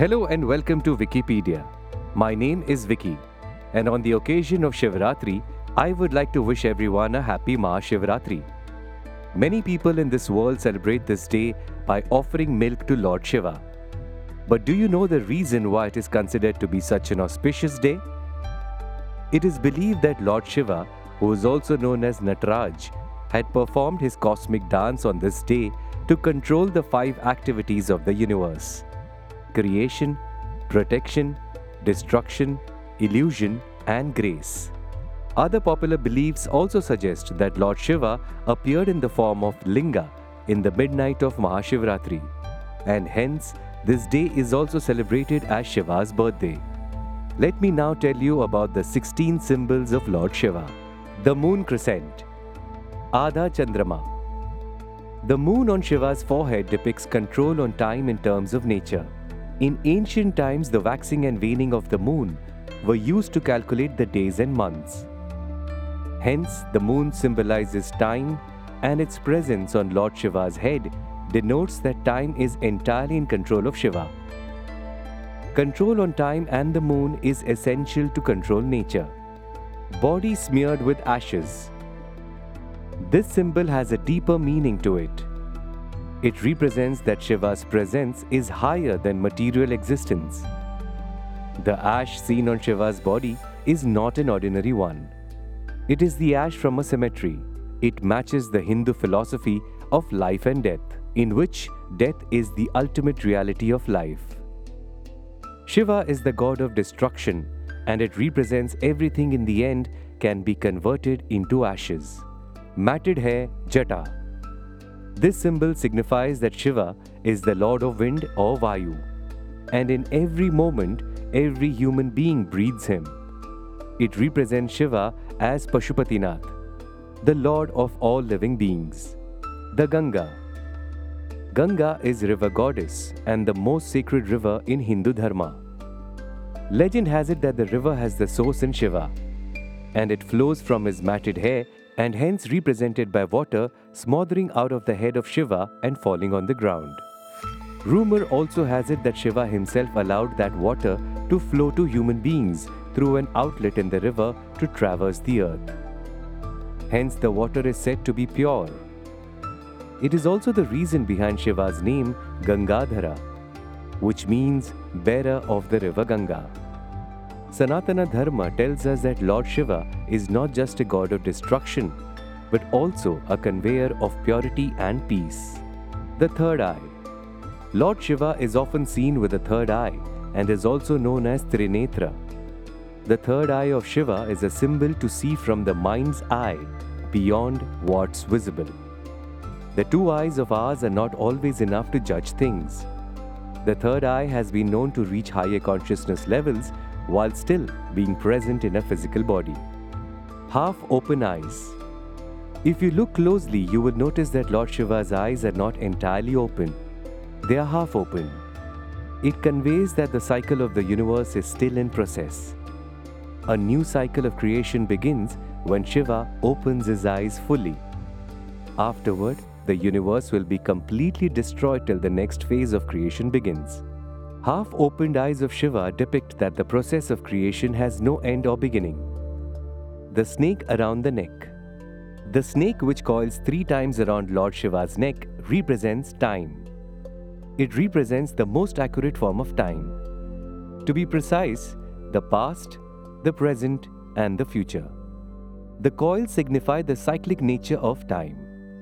Hello and welcome to Wikipedia. My name is Vicky, and on the occasion of Shivratri, I would like to wish everyone a happy Mahashivratri. Many people in this world celebrate this day by offering milk to Lord Shiva. But do you know the reason why it is considered to be such an auspicious day? It is believed that Lord Shiva, who is also known as Nataraj, had performed his cosmic dance on this day to control the 5 activities of the universe: creation, protection, destruction, illusion, and grace. Other popular beliefs also suggest that Lord Shiva appeared in the form of Linga in the midnight of Mahashivratri, and hence this day is also celebrated as Shiva's birthday. Let me now tell you about the 16 symbols of Lord Shiva. The moon crescent. Adha Chandrama. The moon on Shiva's forehead depicts control on time in terms of nature. In ancient times, the waxing and waning of the moon were used to calculate the days and months. Hence, the moon symbolizes time, and its presence on Lord Shiva's head denotes that time is entirely in control of Shiva. Control on time and the moon is essential to control nature. Body smeared with ashes. This symbol has a deeper meaning to it. It represents that Shiva's presence is higher than material existence. The ash seen on Shiva's body is not an ordinary one. It is the ash from a cemetery. It matches the Hindu philosophy of life and death, in which death is the ultimate reality of life. Shiva is the god of destruction, and it represents everything in the end can be converted into ashes. Matted hair, Jata. This symbol signifies that Shiva is the lord of wind or Vayu, and in every moment, every human being breathes him. It represents Shiva as Pashupatinath, the lord of all living beings. The Ganga. Ganga is river goddess and the most sacred river in Hindu Dharma. Legend has it that the river has the source in Shiva, and it flows from his matted hair and hence represented by water smothering out of the head of Shiva and falling on the ground. Rumor also has it that Shiva himself allowed that water to flow to human beings through an outlet in the river to traverse the earth. Hence the water is said to be pure. It is also the reason behind Shiva's name Gangadhara, which means bearer of the river Ganga. Sanatana Dharma tells us that Lord Shiva is not just a god of destruction, but also a conveyor of purity and peace. The third eye. Lord Shiva is often seen with a third eye and is also known as Trinetra. The third eye of Shiva is a symbol to see from the mind's eye beyond what's visible. The 2 eyes of ours are not always enough to judge things. The third eye has been known to reach higher consciousness levels while still being present in a physical body. Half-open eyes. If you look closely, you will notice that Lord Shiva's eyes are not entirely open. They are half-open. It conveys that the cycle of the universe is still in process. A new cycle of creation begins when Shiva opens his eyes fully. Afterward, the universe will be completely destroyed till the next phase of creation begins. Half-opened eyes of Shiva depict that the process of creation has no end or beginning. The snake around the neck. The snake, which coils 3 times around Lord Shiva's neck, represents time. It represents the most accurate form of time. To be precise, the past, the present, and the future. The coils signify the cyclic nature of time.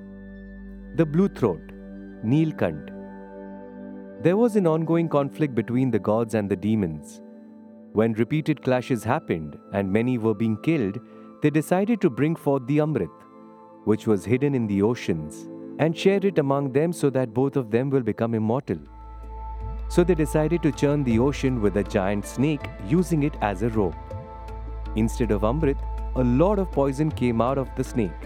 The blue throat, Neelkant. There was an ongoing conflict between the gods and the demons. When repeated clashes happened and many were being killed, they decided to bring forth the Amrit, which was hidden in the oceans, and share it among them so that both of them will become immortal. So they decided to churn the ocean with a giant snake, using it as a rope. Instead of Amrit, a lot of poison came out of the snake.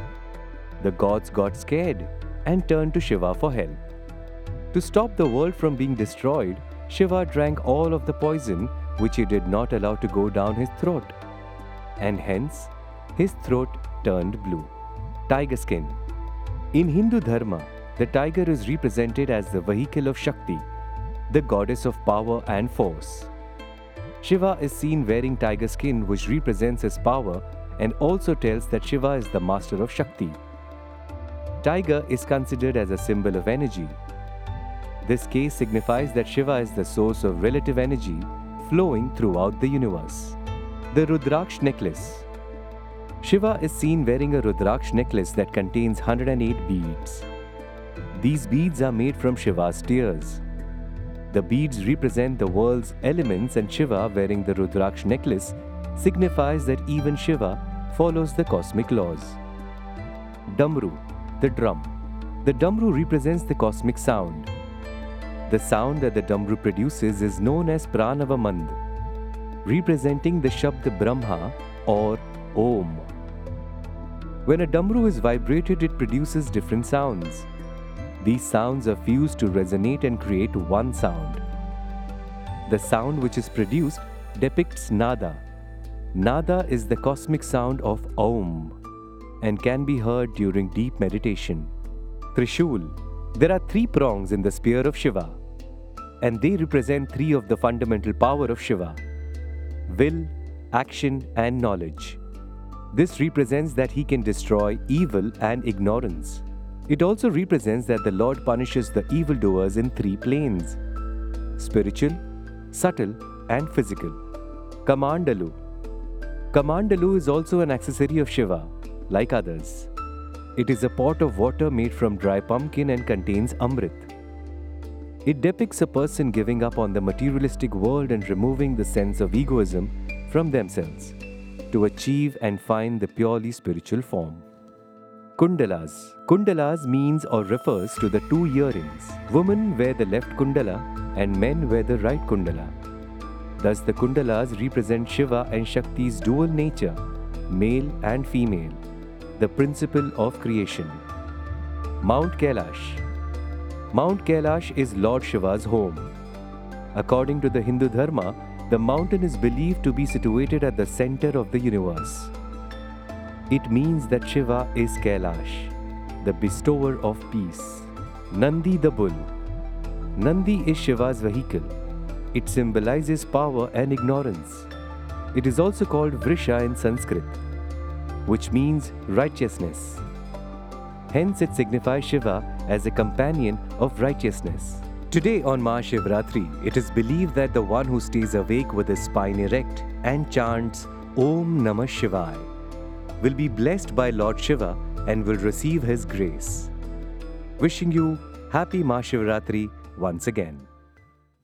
The gods got scared and turned to Shiva for help. To stop the world from being destroyed, Shiva drank all of the poison, which he did not allow to go down his throat. And hence, his throat turned blue. Tiger skin. In Hindu Dharma, the tiger is represented as the vehicle of Shakti. the goddess of power and force. Shiva is seen wearing tiger skin, which represents his power and also tells that Shiva is the master of Shakti. Tiger is considered as a symbol of energy. This case signifies that Shiva is the source of relative energy flowing throughout the universe. The Rudraksh necklace. Shiva is seen wearing a Rudraksh necklace that contains 108 beads. These beads are made from Shiva's tears. The beads represent the world's elements, and Shiva wearing the Rudraksh necklace signifies that even Shiva follows the cosmic laws. Damru, the drum. The Damru represents the cosmic sound. The sound that the Damru produces is known as Pranavamand, representing the Shabd Brahma or Om. When a Damru is vibrated, it produces different sounds. These sounds are fused to resonate and create one sound. The sound which is produced depicts Nada. Nada is the cosmic sound of Om and can be heard during deep meditation. Trishul. There are 3 prongs in the spear of Shiva, and they represent 3 of the fundamental power of Shiva: will, action, and knowledge. This represents that he can destroy evil and ignorance. It also represents that the Lord punishes the evildoers in 3 planes: spiritual, subtle, and physical. Kamandalu. Kamandalu is also an accessory of Shiva, like others. It is a pot of water made from dry pumpkin and contains Amrit. It depicts a person giving up on the materialistic world and removing the sense of egoism from themselves to achieve and find the purely spiritual form. Kundalas. Kundalas means or refers to the 2 earrings. Women wear the left kundala and men wear the right kundala. Thus the kundalas represent Shiva and Shakti's dual nature, male and female, the principle of creation. Mount Kailash. Mount Kailash is Lord Shiva's home. According to the Hindu Dharma, the mountain is believed to be situated at the center of the universe. It means that Shiva is Kailash, the bestower of peace. Nandi the bull. Nandi is Shiva's vehicle. It symbolizes power and ignorance. It is also called Vrisha in Sanskrit, which means righteousness. Hence it signifies Shiva as a companion of righteousness. Today on Mahashivratri, it is believed that the one who stays awake with his spine erect and chants Om Namah Shivaya will be blessed by Lord Shiva and will receive his grace. Wishing you Happy Mahashivratri once again.